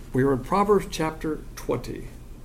We are in Proverbs chapter 20.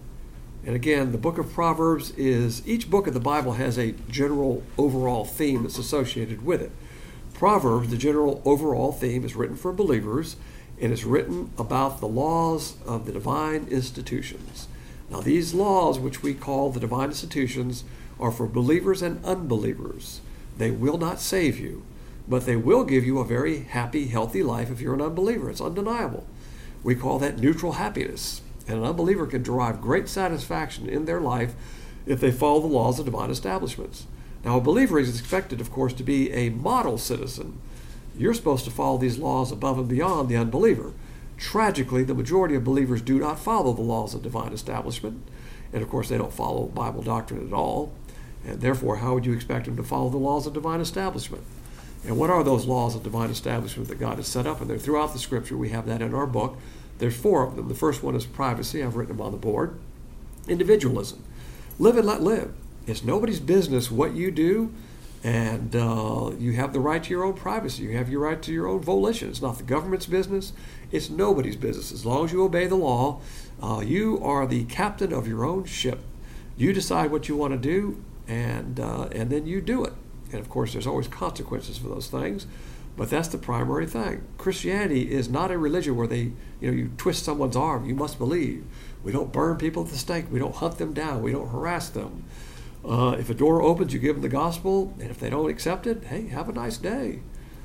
And again, the book of Proverbs each book of the Bible has a general overall theme that's associated with it. Proverbs, the general overall theme, is written for believers, and it's written about the laws of the divine institutions. Now, these laws, which we call the divine institutions, are for believers and unbelievers. They will not save you, but they will give you a very happy, healthy life if you're an unbeliever. It's undeniable. We call that neutral happiness. And an unbeliever can derive great satisfaction in their life if they follow the laws of divine establishments. Now, a believer is expected, of course, to be a model citizen. You're supposed to follow these laws above and beyond the unbeliever. Tragically, the majority of believers do not follow the laws of divine establishment. And, of course, they don't follow Bible doctrine at all. And therefore, how would you expect them to follow the laws of divine establishment? And what are those laws of divine establishment that God has set up? And they're throughout the Scripture. We have that in our book. There's 4 of them. The first one is privacy. I've written them on the board. Individualism. Live and let live. It's nobody's business what you do, and you have the right to your own privacy. You have your right to your own volition. It's not the government's business. It's nobody's business. As long as you obey the law, you are the captain of your own ship. You decide what you want to do, and then you do it. And of course, there's always consequences for those things, but that's the primary thing. Christianity is not a religion where you twist someone's arm. You must believe. We don't burn people at the stake. We don't hunt them down. We don't harass them. If a door opens, you give them the gospel, and if they don't accept it, hey, have a nice day.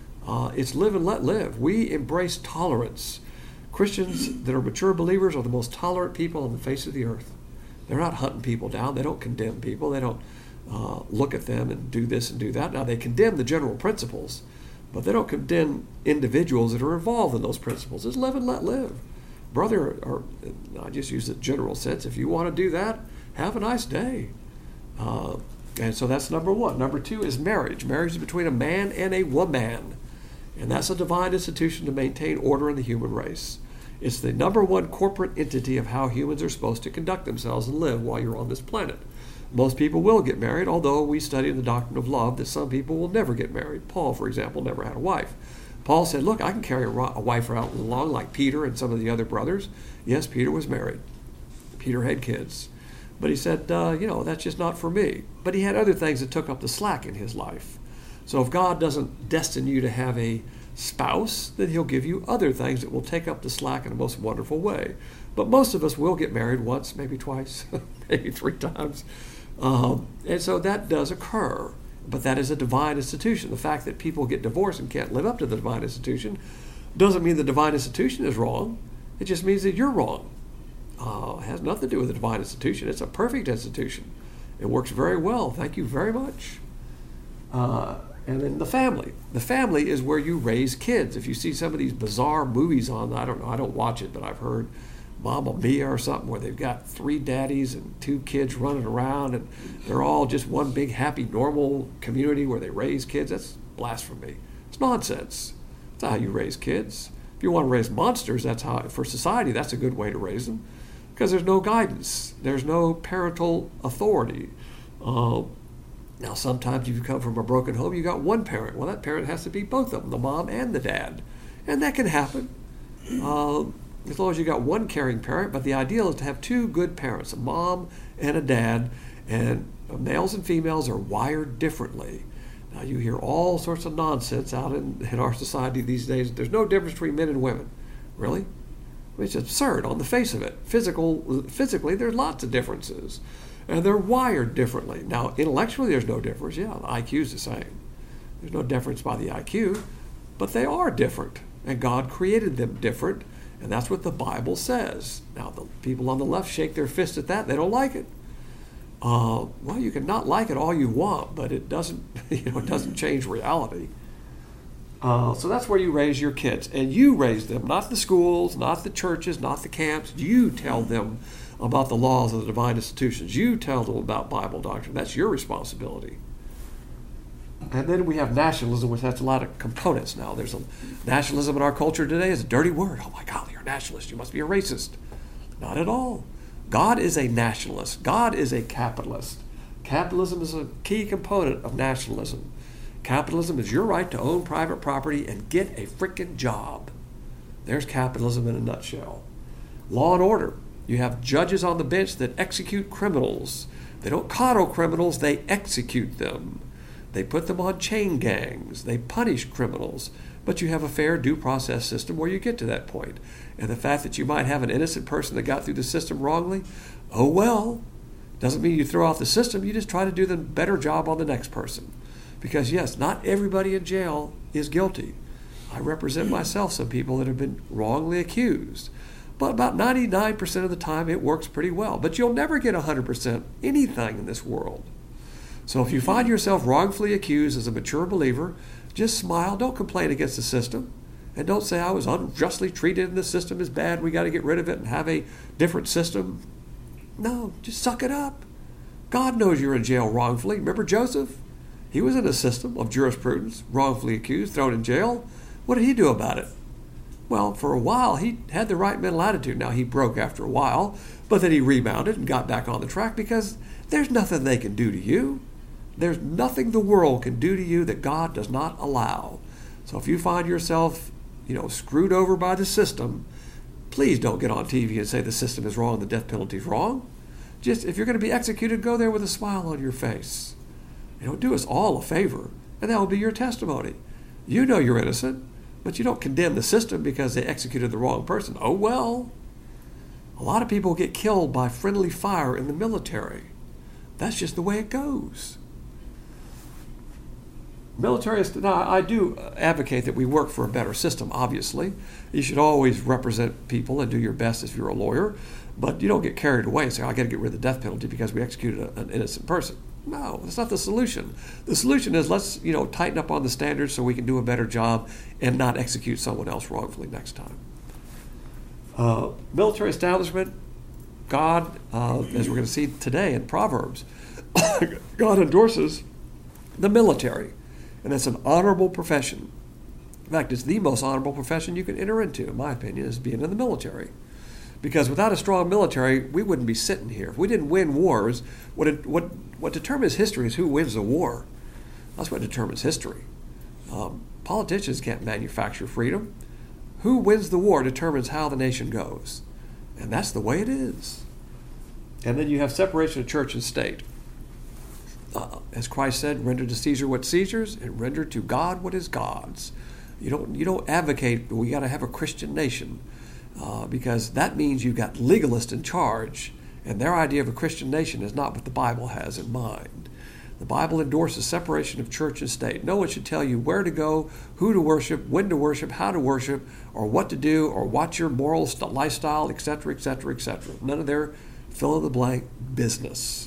It's live and let live. We embrace tolerance. Christians that are mature believers are the most tolerant people on the face of the earth. They're not hunting people down. They don't condemn people. They don't look at them and do this and do that. Now, they condemn the general principles, but they don't condemn individuals that are involved in those principles. It's live and let live. Brother, or I just use the general sense, if you want to do that, have a nice day. And so that's number 1. Number 2 is marriage. Marriage is between a man and a woman. And that's a divine institution to maintain order in the human race. It's the number 1 corporate entity of how humans are supposed to conduct themselves and live while you're on this planet. Most people will get married, although we study in the doctrine of love that some people will never get married. Paul, for example, never had a wife. Paul said, look, I can carry a wife out along like Peter and some of the other brothers. Yes, Peter was married. Peter had kids. But he said, that's just not for me. But he had other things that took up the slack in his life. So if God doesn't destine you to have a spouse, then he'll give you other things that will take up the slack in a most wonderful way. But most of us will get married once, maybe twice, maybe 3 times. And so that does occur. But that is a divine institution. The fact that people get divorced and can't live up to the divine institution doesn't mean the divine institution is wrong. It just means that you're wrong. It has nothing to do with the divine institution. It's a perfect institution. It works very well. Thank you very much. And then the family. The family is where you raise kids. If you see some of these bizarre movies on, I don't know, I don't watch it, but I've heard Mamma Mia or something where they've got 3 daddies and 2 kids running around and they're all just one big happy normal community where they raise kids. That's blasphemy. It's nonsense. That's not how you raise kids. If you want to raise monsters, that's how, for society, that's a good way to raise them. Because there's no guidance. There's no parental authority. Now, sometimes if you come from a broken home, you got one parent. Well, that parent has to be both of them, the mom and the dad. And that can happen as long as you got one caring parent. But the ideal is to have 2 good parents, a mom and a dad. And males and females are wired differently. Now, you hear all sorts of nonsense out in our society these days. There's no difference between men and women. Really? It's absurd on the face of it. Physically, there's lots of differences. And they're wired differently. Now, intellectually, there's no difference. Yeah, the IQ is the same. There's no difference by the IQ. But they are different. And God created them different. And that's what the Bible says. Now, the people on the left shake their fist at that. They don't like it. Well, you can not like it all you want, but it doesn't, it doesn't change reality. So that's where you raise your kids. And you raise them, not the schools, not the churches, not the camps. You tell them about the laws of the divine institutions. You tell them about Bible doctrine. That's your responsibility. And then we have nationalism, which has a lot of components now. There's a nationalism in our culture today is a dirty word. Oh my God, you're a nationalist. You must be a racist. Not at all. God is a nationalist. God is a capitalist. Capitalism is a key component of nationalism. Capitalism is your right to own private property and get a frickin' job. There's capitalism in a nutshell. Law and order. You have judges on the bench that execute criminals. They don't coddle criminals, they execute them. They put them on chain gangs. They punish criminals. But you have a fair due process system where you get to that point. And the fact that you might have an innocent person that got through the system wrongly, oh well. Doesn't mean you throw off the system. You just try to do the better job on the next person. Because yes, not everybody in jail is guilty. I represent myself some people that have been wrongly accused. But about 99% of the time it works pretty well. But you'll never get 100% anything in this world. So if you find yourself wrongfully accused as a mature believer, just smile, don't complain against the system, and don't say I was unjustly treated and the system is bad, we got to get rid of it and have a different system. No, just suck it up. God knows you're in jail wrongfully. Remember Joseph? He was in a system of jurisprudence, wrongfully accused, thrown in jail. What did he do about it? Well, for a while, he had the right mental attitude. Now, he broke after a while, but then he rebounded and got back on the track because there's nothing they can do to you. There's nothing the world can do to you that God does not allow. So if you find yourself, screwed over by the system, please don't get on TV and say the system is wrong, the death penalty is wrong. Just, if you're going to be executed, go there with a smile on your face. Do us all a favor, and that will be your testimony. You know you're innocent, but you don't condemn the system because they executed the wrong person. Oh well. A lot of people get killed by friendly fire in the military. That's just the way it goes. Now, I do advocate that we work for a better system, obviously. You should always represent people and do your best if you're a lawyer, but you don't get carried away and say, I got to get rid of the death penalty because we executed an innocent person. No, that's not the solution. The solution is let's, tighten up on the standards so we can do a better job and not execute someone else wrongfully next time. Military establishment, God, as we're going to see today in Proverbs, God endorses the military. And that's an honorable profession. In fact, it's the most honorable profession you can enter into, in my opinion, is being in the military. Because without a strong military, we wouldn't be sitting here. If we didn't win wars, what determines history is who wins the war. That's what determines history. Politicians can't manufacture freedom. Who wins the war determines how the nation goes. And that's the way it is. And then you have separation of church and state. As Christ said, render to Caesar what's Caesar's and render to God what is God's. You don't advocate we got to have a Christian nation because that means you've got legalists in charge, and their idea of a Christian nation is not what the Bible has in mind. The Bible endorses separation of church and state. No one should tell you where to go, who to worship, when to worship, how to worship, or what to do, or what your moral lifestyle, etc., etc., etc. None of their fill-in-the-blank business.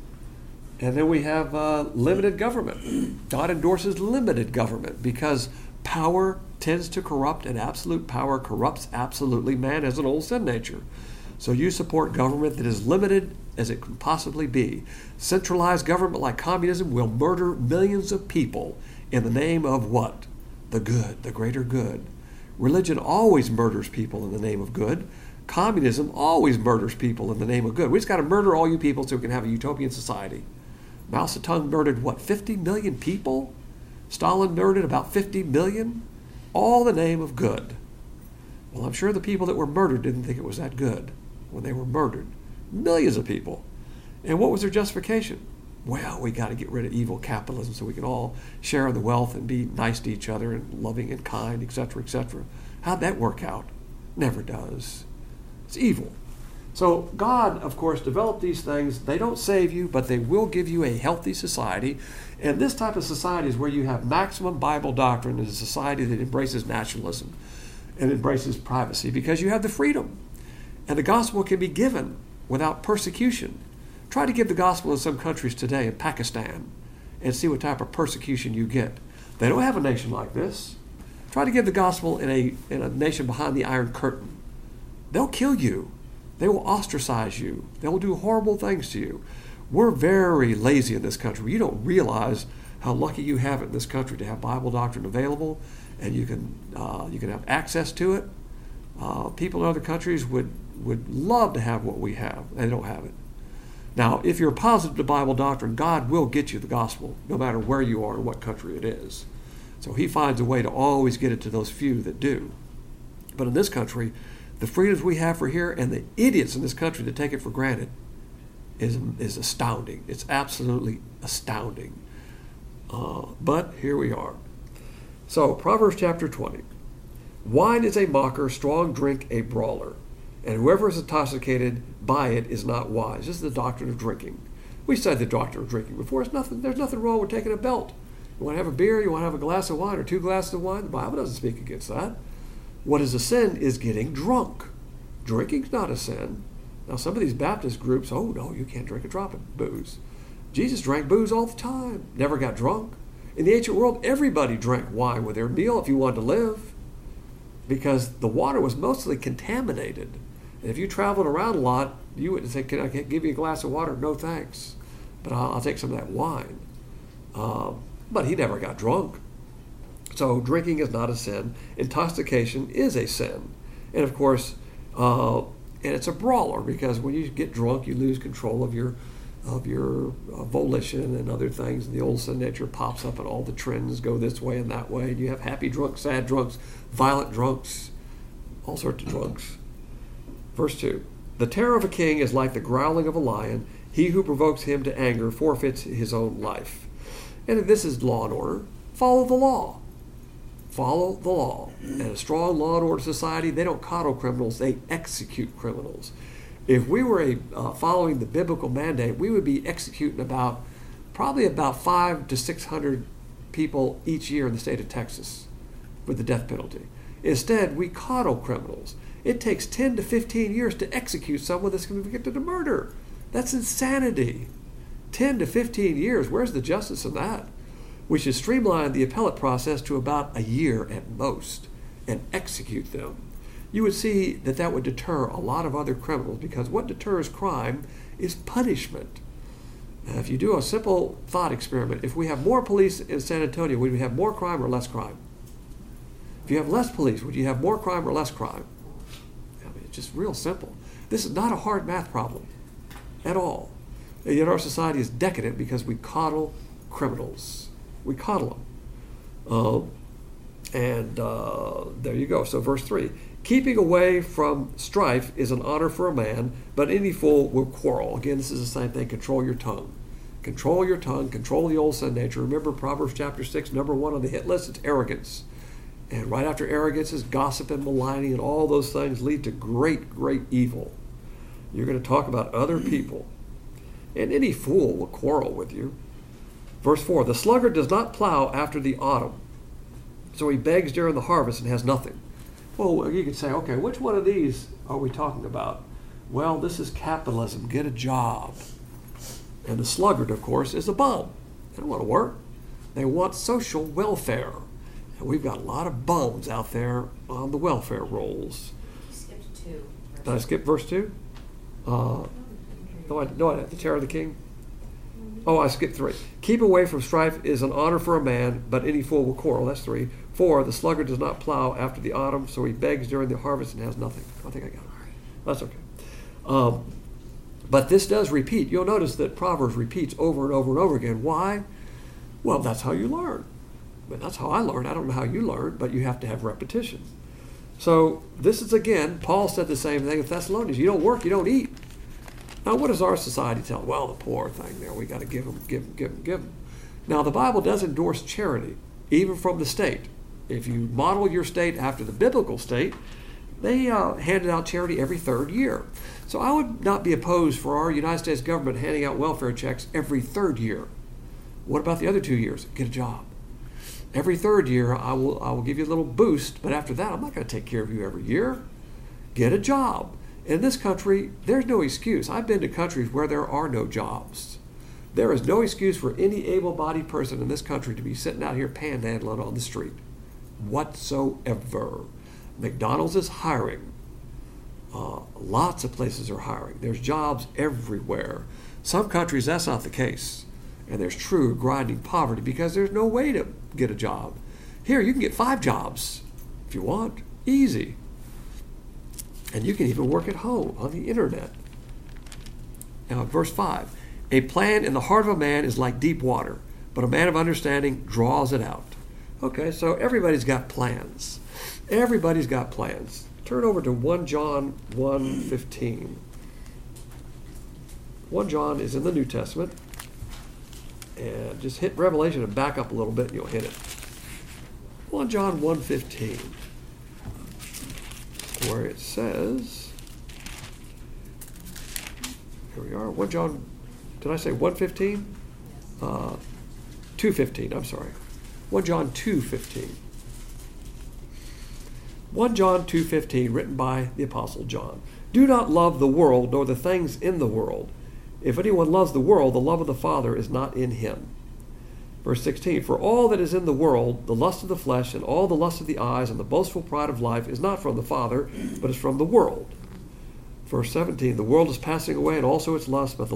And then we have limited government. God endorses limited government because power tends to corrupt, and absolute power corrupts absolutely. Man has an old sin nature. So you support government that is limited as it can possibly be. Centralized government like communism will murder millions of people in the name of what? The good, the greater good. Religion always murders people in the name of good. Communism always murders people in the name of good. We just got to murder all you people so we can have a utopian society. Mao Zedong murdered, 50 million people? Stalin murdered about 50 million? All in the name of good. Well, I'm sure the people that were murdered didn't think it was that good when they were murdered. Millions of people. And what was their justification? Well, we got to get rid of evil capitalism so we can all share in the wealth and be nice to each other and loving and kind, etc., etc. How'd that work out? Never does. It's evil. So God, of course, developed these things. They don't save you, but they will give you a healthy society. And this type of society is where you have maximum Bible doctrine in a society that embraces nationalism and embraces privacy because you have the freedom. And the gospel can be given without persecution. Try to give the gospel in some countries today, in Pakistan, and see what type of persecution you get. They don't have a nation like this. Try to give the gospel in a nation behind the Iron Curtain. They'll kill you. They will ostracize you. They will do horrible things to you. We're very lazy in this country. You don't realize how lucky you have it in this country to have Bible doctrine available, and you can have access to it. People in other countries would love to have what we have. They don't have it. Now, if you're positive to Bible doctrine, God will get you the gospel, no matter where you are and what country it is. So he finds a way to always get it to those few that do. But in this country, the freedoms we have for here and the idiots in this country that take it for granted is astounding. It's absolutely astounding. But here we are. So, Proverbs chapter 20. Wine is a mocker, strong drink a brawler, and whoever is intoxicated by it is not wise. This is the doctrine of drinking. We studied the doctrine of drinking before. There's nothing wrong with taking a belt. You want to have a beer, you want to have a glass of wine or 2 glasses of wine. The Bible doesn't speak against that. What is a sin is getting drunk. Drinking's not a sin. Now, some of these Baptist groups, oh no, you can't drink a drop of booze. Jesus drank booze all the time, never got drunk. In the ancient world, everybody drank wine with their meal if you wanted to live, because the water was mostly contaminated. And if you traveled around a lot, you wouldn't say, can I give you a glass of water? No, thanks. But I'll take some of that wine. But he never got drunk. So drinking is not a sin. Intoxication is a sin. And of course, and it's a brawler, because when you get drunk, you lose control of your volition and other things. And the old sin nature pops up, and all the trends go this way and that way. And you have happy drunks, sad drunks, violent drunks, all sorts of drunks. Verse 2. The terror of a king is like the growling of a lion. He who provokes him to anger forfeits his own life. And this is law and order. Follow the law. Follow the law. And a strong law and order society, they don't coddle criminals, they execute criminals. If we were following the biblical mandate, we would be executing probably about 500 to 600 people each year in the state of Texas with the death penalty. Instead, we coddle criminals. It takes 10 to 15 years to execute someone that's convicted of murder. That's insanity. 10 to 15 years, where's the justice in that? We should streamline the appellate process to about a year at most and execute them. You would see that would deter a lot of other criminals, because what deters crime is punishment. Now, if you do a simple thought experiment, if we have more police in San Antonio, would we have more crime or less crime? If you have less police, would you have more crime or less crime? I mean, it's just real simple. This is not a hard math problem at all. And yet our society is decadent because we coddle criminals. We coddle them. There you go. So verse 3. Keeping away from strife is an honor for a man, but any fool will quarrel. Again, this is the same thing. Control your tongue. Control your tongue. Control the old sin nature. Remember Proverbs chapter 6, number 1 on the hit list, it's arrogance. And right after arrogance is gossip and maligning, and all those things lead to great, great evil. You're going to talk about other people. And any fool will quarrel with you. Verse 4, the sluggard does not plow after the autumn, so he begs during the harvest and has nothing. Well, you could say, okay, which one of these are we talking about? Well, this is capitalism. Get a job. And the sluggard, of course, is a bum. They don't want to work. They want social welfare. And we've got a lot of bums out there on the welfare rolls. You skipped 2. Did I skip verse 2? No, the terror of the king. Oh, I skipped 3. Keep away from strife is an honor for a man, but any fool will quarrel. That's 3. 4, the sluggard does not plow after the autumn, so he begs during the harvest and has nothing. I think I got it. That's okay. But this does repeat. You'll notice that Proverbs repeats over and over and over again. Why? Well, that's how you learn. But that's how I learned. I don't know how you learned, but you have to have repetition. So this is, again, Paul said the same thing in Thessalonians. You don't work, you don't eat. Now, what does our society tell? Well, the poor thing there, we got to give them. Now, the Bible does endorse charity, even from the state. If you model your state after the biblical state, they handed out charity every 3rd year. So I would not be opposed for our United States government handing out welfare checks every 3rd year. What about the other 2 years? Get a job. Every 3rd year, I will give you a little boost, but after that, I'm not going to take care of you every year. Get a job. In this country, there's no excuse. I've been to countries where there are no jobs. There is no excuse for any able-bodied person in this country to be sitting out here panhandling on the street whatsoever. McDonald's is hiring. Lots of places are hiring. There's jobs everywhere. Some countries, that's not the case. And there's true grinding poverty because there's no way to get a job. Here, you can get 5 jobs if you want. Easy. And you can even work at home on the internet. Now, verse 5. A plan in the heart of a man is like deep water, but a man of understanding draws it out. Okay, so everybody's got plans. Everybody's got plans. Turn over to 1 John 1:15. 1 John is in the New Testament. And just hit Revelation and back up a little bit and you'll hit it. 1 John 1:15. Where it says, here we are, 1 John, did I say 1:15? 2:15, I'm sorry. 1 John 2:15. 1 John 2:15, written by the Apostle John. Do not love the world, nor the things in the world. If anyone loves the world, the love of the Father is not in him. Verse 16, for all that is in the world, the lust of the flesh, and all the lust of the eyes, and the boastful pride of life, is not from the Father, but is from the world. Verse 17, the world is passing away, and also its lust, but the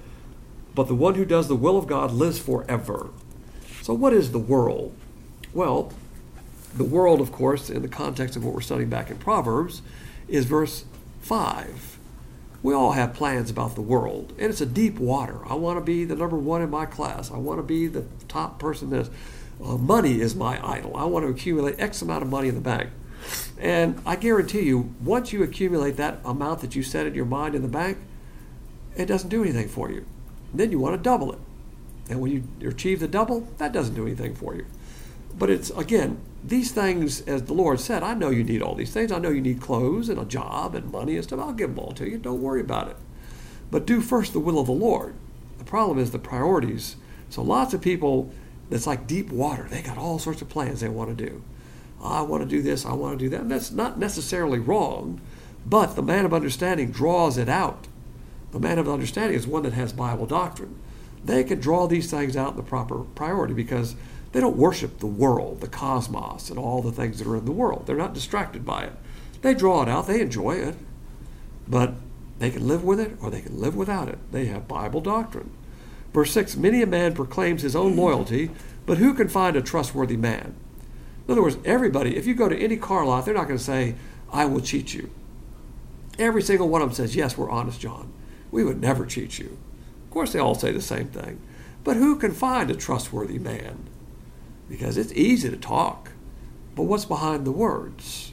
one who does the will of God lives forever. So what is the world? Well, the world, of course, in the context of what we're studying back in Proverbs, is verse 5. We all have plans about the world, and it's a deep water. I want to be the number one in my class. I want to be the top person. Money is my idol. I want to accumulate X amount of money in the bank. And I guarantee you, once you accumulate that amount that you set in your mind in the bank, it doesn't do anything for you. And then you want to double it. And when you achieve the double, that doesn't do anything for you. But it's, again, these things, as the Lord said, I know you need all these things. I know you need clothes and a job and money and stuff. I'll give them all to you. Don't worry about it. But do first the will of the Lord. The problem is the priorities. So lots of people, that's like deep water. They got all sorts of plans they want to do. I want to do this. I want to do that. And that's not necessarily wrong, but the man of understanding draws it out. The man of understanding is one that has Bible doctrine. They can draw these things out in the proper priority because they don't worship the world, the cosmos, and all the things that are in the world. They're not distracted by it. They draw it out. They enjoy it. But they can live with it or they can live without it. They have Bible doctrine. Verse 6, many a man proclaims his own loyalty, but who can find a trustworthy man? In other words, everybody, if you go to any car lot, they're not going to say, I will cheat you. Every single one of them says, yes, we're honest, John. We would never cheat you. Of course, they all say the same thing. But who can find a trustworthy man? Because it's easy to talk, but what's behind the words?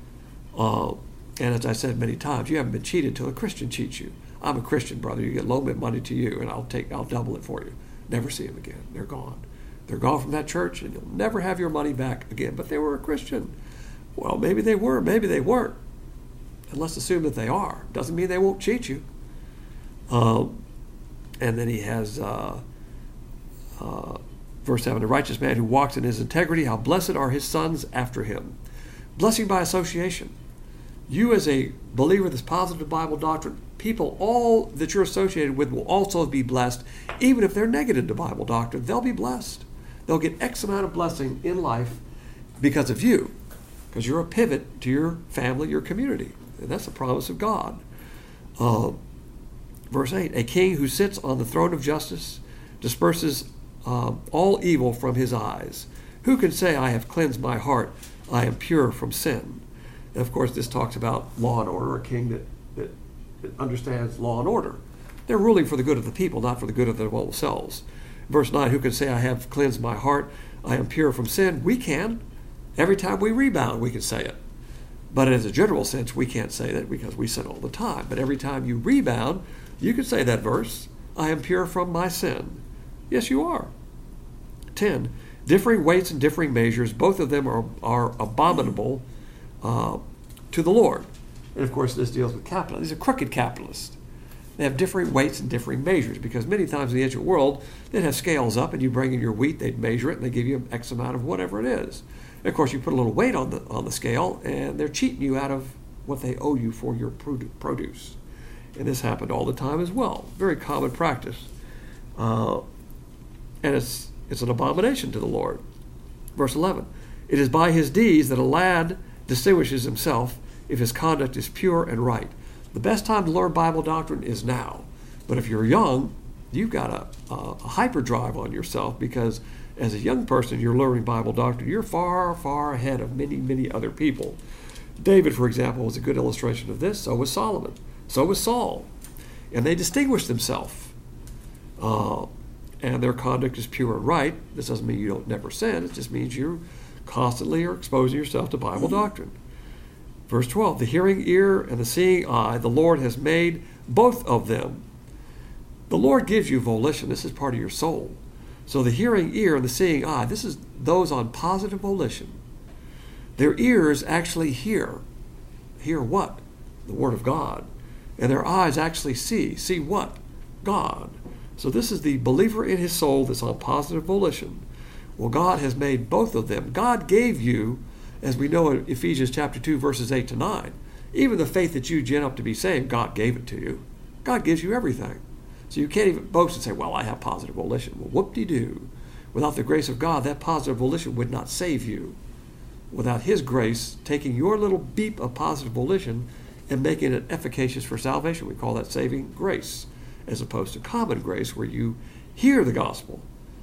And as I said many times, you haven't been cheated till a Christian cheats you. I'm a Christian, brother. You get loan bit money to you, and I'll double it for you. Never see them again. They're gone. They're gone from that church, and you'll never have your money back again. But they were a Christian. Well, maybe they were, maybe they weren't. And let's assume that they are. Doesn't mean they won't cheat you. And then he has verse 7, the righteous man who walks in his integrity, how blessed are his sons after him. Blessing by association. You as a believer of this positive Bible doctrine, people all that you're associated with will also be blessed. Even if they're negative to Bible doctrine, they'll be blessed. They'll get X amount of blessing in life because of you. Because you're a pivot to your family, your community. And that's the promise of God. Verse 8, a king who sits on the throne of justice disperses all evil from his eyes. Who can say, I have cleansed my heart, I am pure from sin? And of course, this talks about law and order, a king that understands law and order. They're ruling for the good of the people, not for the good of their own selves. Verse 9, who can say, I have cleansed my heart, I am pure from sin? We can. Every time we rebound, we can say it. But as a general sense, we can't say that because we sin all the time. But every time you rebound, you can say that verse, I am pure from my sin. Yes, you are. 10, differing weights and differing measures, both of them are abominable to the Lord. And of course, this deals with capitalists. These are crooked capitalists. They have differing weights and differing measures because many times in the ancient world, they'd have scales up and you bring in your wheat, they'd measure it, and they give you X amount of whatever it is. And of course, you put a little weight on the scale, and they're cheating you out of what they owe you for your produce. And this happened all the time as well. Very common practice. And it's an abomination to the Lord. Verse 11, it is by his deeds that a lad distinguishes himself if his conduct is pure and right. The best time to learn Bible doctrine is now. But if you're young, you've got a hyperdrive on yourself because as a young person, you're learning Bible doctrine. You're far, far ahead of many, many other people. David, for example, was a good illustration of this. So was Solomon. So was Saul. And they distinguished themselves. And their conduct is pure and right. This doesn't mean you don't never sin. It just means you constantly are exposing yourself to Bible doctrine. Verse 12, the hearing ear and the seeing eye, the Lord has made both of them. The Lord gives you volition. This is part of your soul. So the hearing ear and the seeing eye, this is those on positive volition. Their ears actually hear. Hear what? The Word of God. And their eyes actually see. See what? God. So this is the believer in his soul that's on positive volition. Well, God has made both of them. God gave you, as we know in Ephesians chapter 2, verses 8 to 9, even the faith that you gin up to be saved, God gave it to you. God gives you everything. So you can't even boast and say, well, I have positive volition. Well, whoop-de-doo. Without the grace of God, that positive volition would not save you. Without His grace, taking your little beep of positive volition and making it efficacious for salvation, we call that saving grace, as opposed to common grace, where you hear the gospel.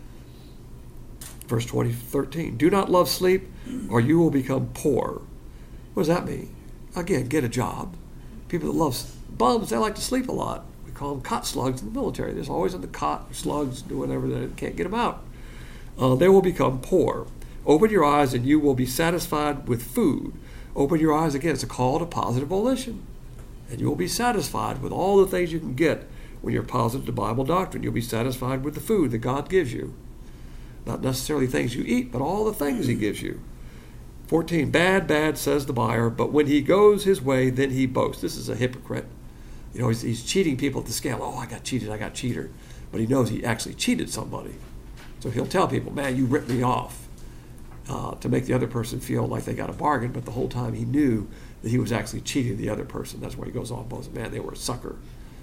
Verse 13, do not love sleep, or you will become poor. What does that mean? Again, get a job. People that love bums, they like to sleep a lot. We call them cot slugs in the military. There's always in the cot slugs doing whatever, they can't get them out. They will become poor. Open your eyes and you will be satisfied with food. Open your eyes again. It's a call to positive volition. And you will be satisfied with all the things you can get when you're positive to Bible doctrine. You'll be satisfied with the food that God gives you. Not necessarily things you eat, but all the things He gives you. 14, bad, says the buyer, but when he goes his way, then he boasts. This is a hypocrite. You know, he's cheating people at the scale. Oh, I got cheated. But he knows he actually cheated somebody. So he'll tell people, man, you ripped me off. To make the other person feel like they got a bargain, but the whole time he knew that he was actually cheating the other person. That's why he goes off boasting, man, they were a sucker.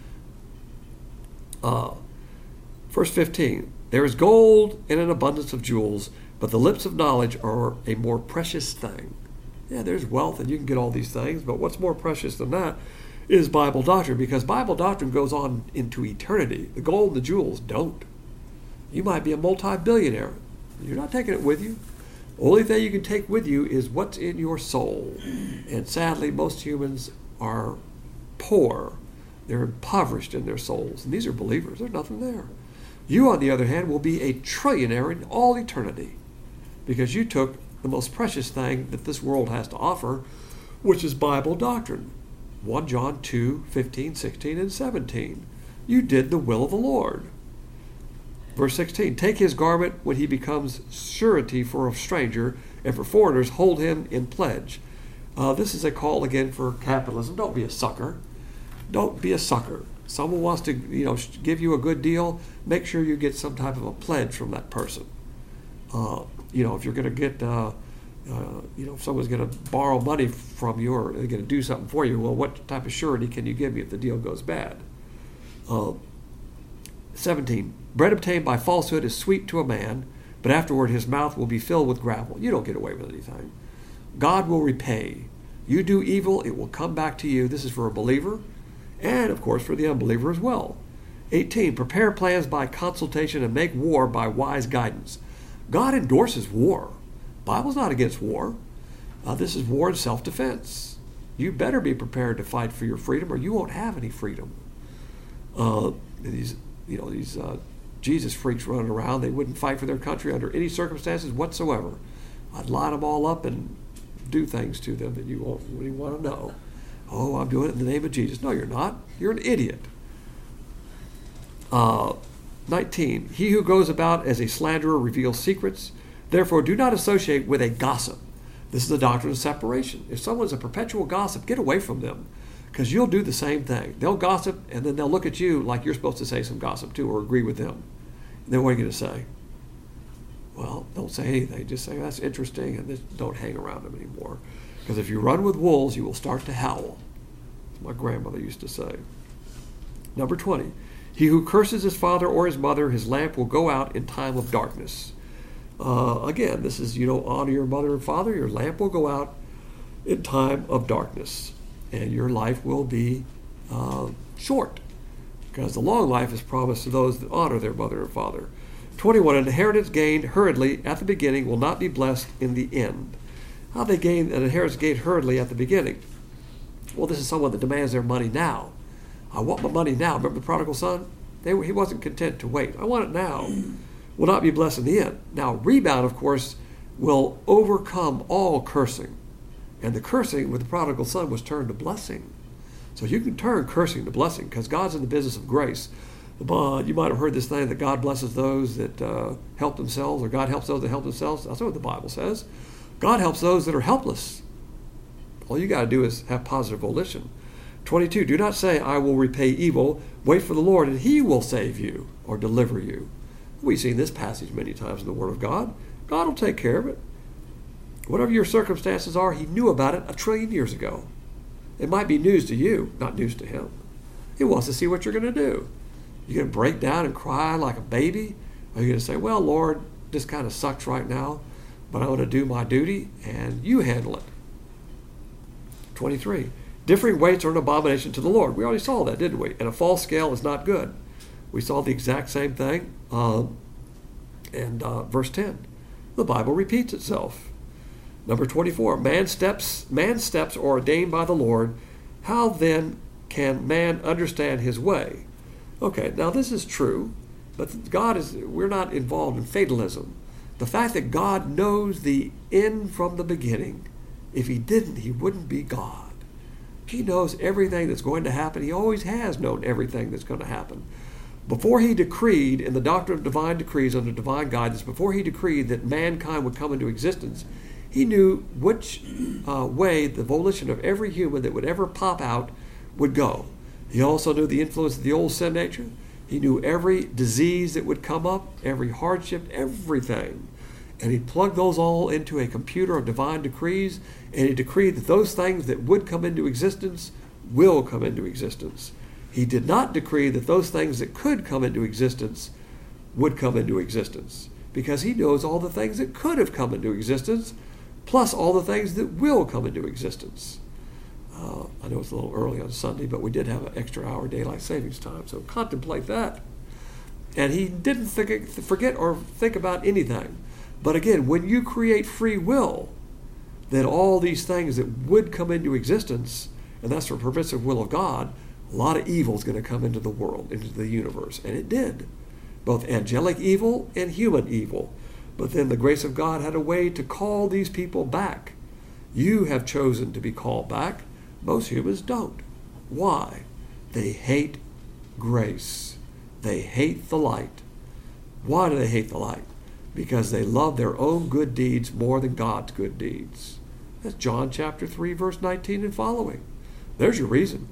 Verse 15, there is gold and an abundance of jewels, but the lips of knowledge are a more precious thing. Yeah, there's wealth and you can get all these things, but what's more precious than that is Bible doctrine, because Bible doctrine goes on into eternity. The gold and the jewels don't. You might be a multi-billionaire. You're not taking it with you. The only thing you can take with you is what's in your soul. And sadly, most humans are poor. They're impoverished in their souls. And these are believers. There's nothing there. You, on the other hand, will be a trillionaire in all eternity, because you took the most precious thing that this world has to offer, which is Bible doctrine. 1 John 2, 15, 16, and 17. You did the will of the Lord. Verse 16, take his garment when he becomes surety for a stranger, and for foreigners hold him in pledge. This is a call again for capitalism. Don't be a sucker. Don't be a sucker. Someone wants to, give you a good deal, make sure you get some type of a pledge from that person. If you're going to get, if someone's going to borrow money from you or they're going to do something for you, well, what type of surety can you give me if the deal goes bad? 17, bread obtained by falsehood is sweet to a man, but afterward his mouth will be filled with gravel. You don't get away with anything. God will repay. You do evil, it will come back to you. This is for a believer, and of course for the unbeliever as well. 18, prepare plans by consultation and make war by wise guidance. God endorses war. Bible's not against war. This is war in self-defense. You better be prepared to fight for your freedom, or you won't have any freedom. These Jesus freaks running around, they wouldn't fight for their country under any circumstances whatsoever. I'd line them all up and do things to them that you won't really want to know. Oh, I'm doing it in the name of Jesus. No, you're not. You're an idiot. 19, he who goes about as a slanderer reveals secrets. Therefore, do not associate with a gossip. This is the doctrine of separation. If someone's a perpetual gossip, get away from them, because you'll do the same thing. They'll gossip, and then they'll look at you like you're supposed to say some gossip too, or agree with them. And then what are you going to say? Well, don't say anything. Just say, that's interesting, and just don't hang around them anymore. Because if you run with wolves, you will start to howl. As my grandmother used to say. Number 20, he who curses his father or his mother, his lamp will go out in time of darkness. Again, this is, honor your mother and father, your lamp will go out in time of darkness. And your life will be short, because the long life is promised to those that honor their mother and father. 21, an inheritance gained hurriedly at the beginning will not be blessed in the end. How they gain an inheritance gained hurriedly at the beginning? Well, this is someone that demands their money now. I want my money now. Remember the prodigal son? He wasn't content to wait. I want it now. Will not be blessed in the end. Now, rebound, of course, will overcome all cursing. And the cursing with the prodigal son was turned to blessing. So you can turn cursing to blessing because God's in the business of grace. You might have heard this thing that God blesses those that help themselves, or God helps those that help themselves. That's not what the Bible says. God helps those that are helpless. All you got to do is have positive volition. 22, do not say, I will repay evil. Wait for the Lord, and he will save you or deliver you. We've seen this passage many times in the Word of God. God will take care of it. Whatever your circumstances are, he knew about it 1 trillion years ago. It might be news to you, not news to him. He wants to see what you're going to do. You're going to break down and cry like a baby? Or are you going to say, well, Lord, this kind of sucks right now, but I'm going to do my duty, and you handle it. 23. Differing weights are an abomination to the Lord. We already saw that, didn't we? And a false scale is not good. We saw the exact same thing in verse 10. The Bible repeats itself. Number 24. Man's steps are ordained by the Lord. How then can man understand his way? Okay, now this is true, but we're not involved in fatalism. The fact that God knows the end from the beginning, if he didn't, he wouldn't be God. He knows everything that's going to happen. He always has known everything that's going to happen. Before he decreed, in the doctrine of divine decrees under divine guidance, before he decreed that mankind would come into existence, he knew which way the volition of every human that would ever pop out would go. He also knew the influence of the old sin nature. He knew every disease that would come up, every hardship, everything. And he plugged those all into a computer of divine decrees, and he decreed that those things that would come into existence will come into existence. He did not decree that those things that could come into existence would come into existence, because he knows all the things that could have come into existence, plus all the things that will come into existence. I know it's a little early on Sunday, but we did have an extra hour daylight savings time, so contemplate that. And he didn't forget or think about anything. But again, when you create free will, then all these things that would come into existence, and that's the permissive will of God, a lot of evil is going to come into the world, into the universe. And it did. Both angelic evil and human evil. But then the grace of God had a way to call these people back. You have chosen to be called back. Most humans don't. Why? They hate grace. They hate the light. Why do they hate the light? Because they love their own good deeds more than God's good deeds. That's John chapter 3, verse 19 and following. There's your reason.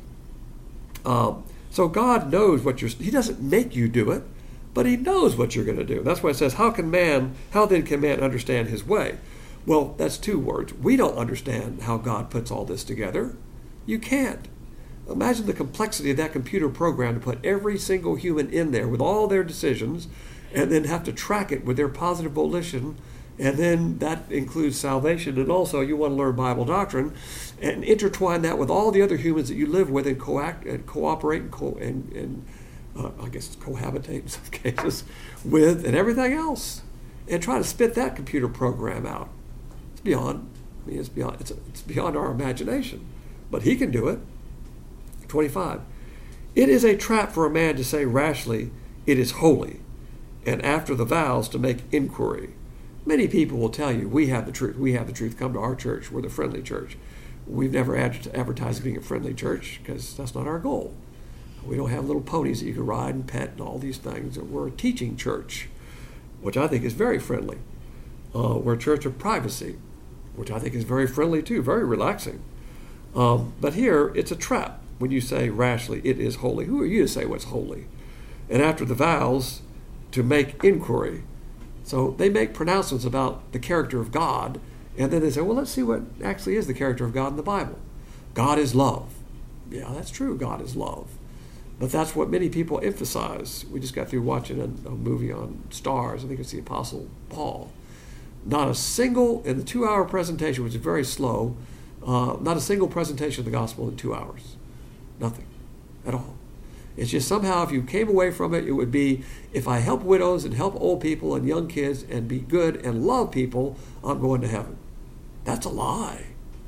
So God knows he doesn't make you do it, but he knows what you're going to do. That's why it says, how then can man understand his way? Well, that's two words. We don't understand how God puts all this together. You can't. Imagine the complexity of that computer program to put every single human in there with all their decisions, and then have to track it with their positive volition, and then that includes salvation, and also you want to learn Bible doctrine, and intertwine that with all the other humans that you live with and cooperate and I guess cohabitate in some cases with, and everything else, and try to spit that computer program out. It's beyond our imagination, but he can do it. 25. It is a trap for a man to say rashly, it is holy, and after the vows to make inquiry. Many people will tell you, we have the truth. We have the truth. Come to our church. We're the friendly church. We've never advertised being a friendly church because that's not our goal. We don't have little ponies that you can ride and pet and all these things. We're a teaching church, which I think is very friendly. We're a church of privacy, which I think is very friendly too, very relaxing. But here, it's a trap when you say rashly, it is holy. Who are you to say what's holy? And after the vows, to make inquiry. So they make pronouncements about the character of God, and then they say, well, let's see what actually is the character of God in the Bible. God is love. Yeah, that's true, God is love. But that's what many people emphasize. We just got through watching a movie on stars. I think it's the Apostle Paul. Not a single, in the 2-hour presentation, which is very slow, not a single presentation of the gospel in 2 hours. Nothing at all. It's just somehow if you came away from it, it would be, if I help widows and help old people and young kids and be good and love people, I'm going to heaven. That's a lie.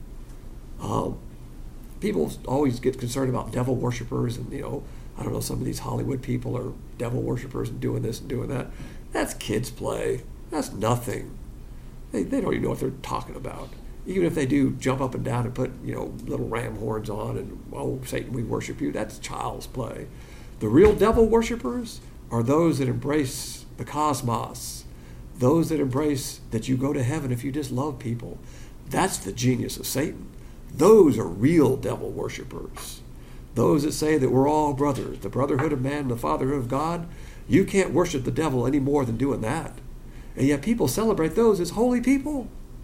People always get concerned about devil worshipers and, I don't know, some of these Hollywood people are devil worshipers and doing this and doing that. That's kids' play. That's nothing. They don't even know what they're talking about. Even if they do jump up and down and put, little ram horns on and, oh, Satan, we worship you, that's child's play. The real devil worshipers are those that embrace the cosmos, those that embrace that you go to heaven if you just love people. That's the genius of Satan. Those are real devil worshipers. Those that say that we're all brothers, the brotherhood of man and the fatherhood of God. You can't worship the devil any more than doing that. And yet people celebrate those as holy people.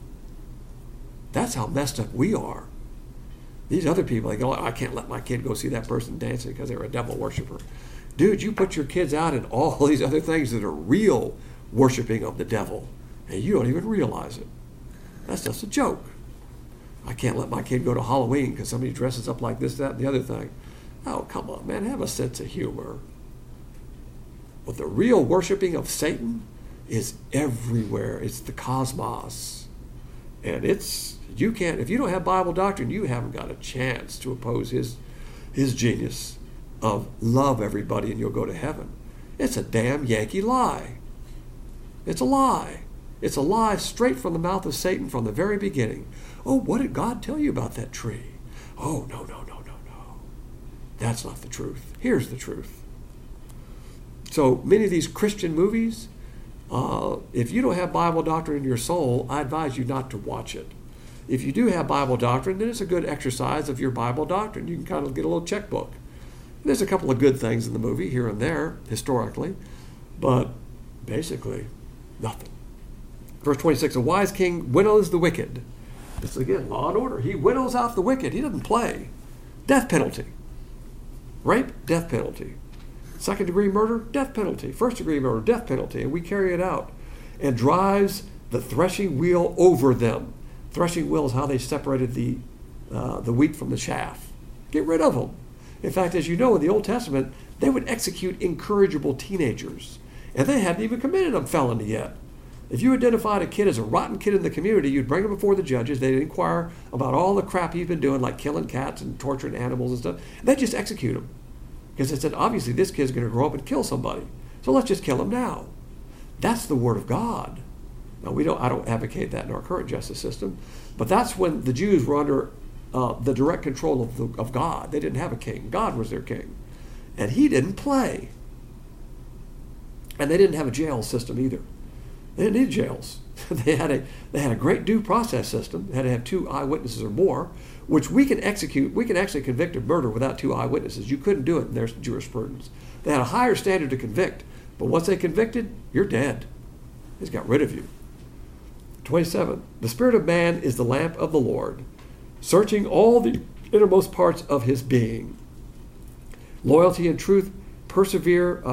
That's how messed up we are. These other people, they go, I can't let my kid go see that person dancing because they're a devil worshiper. Dude, you put your kids out in all these other things that are real worshiping of the devil, and you don't even realize it. That's just a joke. I can't let my kid go to Halloween because somebody dresses up like this, that, and the other thing. Oh, come on, man, have a sense of humor. But the real worshiping of Satan is everywhere. It's the cosmos. And you can't, if you don't have Bible doctrine, you haven't got a chance to oppose his genius of love everybody and you'll go to heaven. It's a damn Yankee lie. It's a lie. It's a lie straight from the mouth of Satan from the very beginning. Oh, what did God tell you about that tree? Oh, no. That's not the truth. Here's the truth. So many of these Christian movies, if you don't have Bible doctrine in your soul, I advise you not to watch it. If you do have Bible doctrine, then it's a good exercise of your Bible doctrine. You can kind of get a little checkbook. There's a couple of good things in the movie here and there, historically, but basically nothing. Verse 26, a wise king winnows the wicked. This is again law and order. He winnows out the wicked. He doesn't play. Death penalty. Rape, death penalty. Second degree murder, death penalty. First degree murder, death penalty. And we carry it out. And drives the threshing wheel over them. Threshing wheel is how they separated the wheat from the chaff. Get rid of them. In fact, as you know, in the Old Testament, they would execute incorrigible teenagers. And they hadn't even committed a felony yet. If you identified a kid as a rotten kid in the community, you'd bring him before the judges. They'd inquire about all the crap he's been doing, like killing cats and torturing animals and stuff. They'd just execute him. Because they said, obviously, this kid's going to grow up and kill somebody. So let's just kill him now. That's the Word of God. Now, I don't advocate that in our current justice system. But that's when the Jews were under the direct control of God. They didn't have a king. God was their king. And he didn't play. And they didn't have a jail system either. They didn't need jails. They had a great due process system. They had to have 2 eyewitnesses or more, which we can execute. We can actually convict of murder without 2 eyewitnesses. You couldn't do it in their jurisprudence. They had a higher standard to convict, but once they convicted, you're dead. He's got rid of you. 27. The spirit of man is the lamp of the Lord, searching all the innermost parts of his being. Loyalty and truth preserve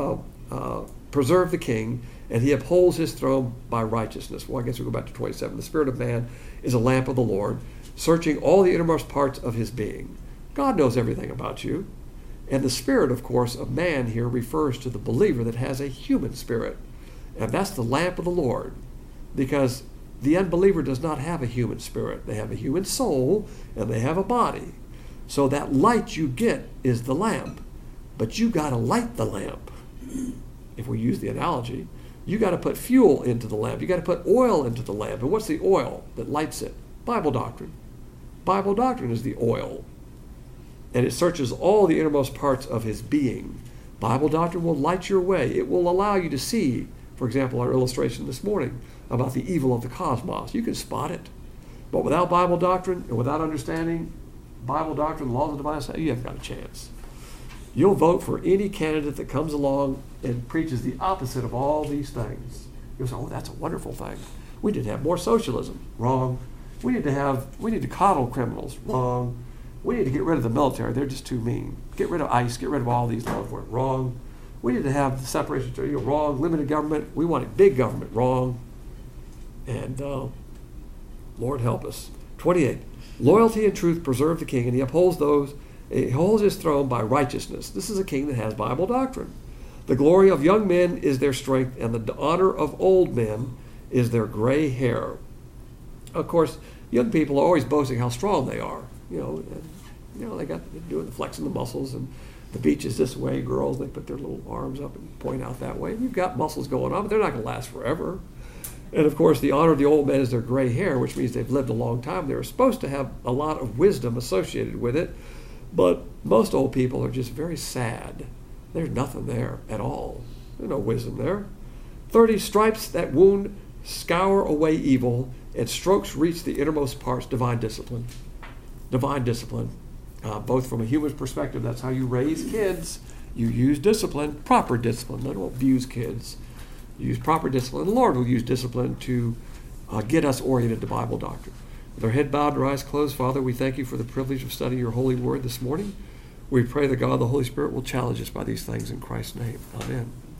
the king, and he upholds his throne by righteousness. Well, I guess we'll go back to 27. The spirit of man is a lamp of the Lord, searching all the innermost parts of his being. God knows everything about you. And the spirit, of course, of man here refers to the believer that has a human spirit. And that's the lamp of the Lord, because the unbeliever does not have a human spirit. They have a human soul, and they have a body. So that light you get is the lamp. But you got to light the lamp. If we use the analogy, you got to put fuel into the lamp. You got to put oil into the lamp. And what's the oil that lights it? Bible doctrine. Bible doctrine is the oil. And it searches all the innermost parts of his being. Bible doctrine will light your way. It will allow you to see, for example, our illustration this morning about the evil of the cosmos. You can spot it. But without Bible doctrine and without understanding Bible doctrine, the laws of divine society, you haven't got a chance. You'll vote for any candidate that comes along and preaches the opposite of all these things. You'll say, oh, that's a wonderful thing. We need to have more socialism. Wrong. We need to coddle criminals. Wrong. We need to get rid of the military. They're just too mean. Get rid of ICE. Get rid of all these laws. Wrong. We need to have the separation. Wrong. Limited government. We want a big government. Wrong. And Lord help us. 28. Loyalty and truth preserve the king, and he upholds those. He holds his throne by righteousness. This is a king that has Bible doctrine. The glory of young men is their strength, and the honor of old men is their gray hair. Of course, young people are always boasting how strong they are. They're doing the flexing the muscles, and the beach is this way. Girls, they put their little arms up and point out that way. You've got muscles going on, but they're not going to last forever. And of course, the honor of the old men is their gray hair, which means they've lived a long time. They're supposed to have a lot of wisdom associated with it, but most old people are just very sad. There's nothing there at all. There's no wisdom there. 30, stripes that wound scour away evil, and strokes reach the innermost parts, divine discipline. Divine discipline. Both from a human perspective, that's how you raise kids. You use discipline, proper discipline. Don't abuse kids. Use proper discipline. The Lord will use discipline to get us oriented to Bible doctrine. With our head bowed and our eyes closed, Father, we thank you for the privilege of studying your holy word this morning. We pray that God, the Holy Spirit, will challenge us by these things in Christ's name. Amen.